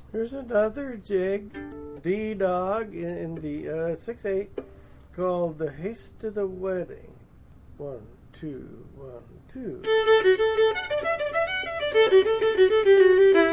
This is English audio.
Here's another jig, D-Dog in the 6/8, called The Haste to the Wedding. 1, 2, 1, 2.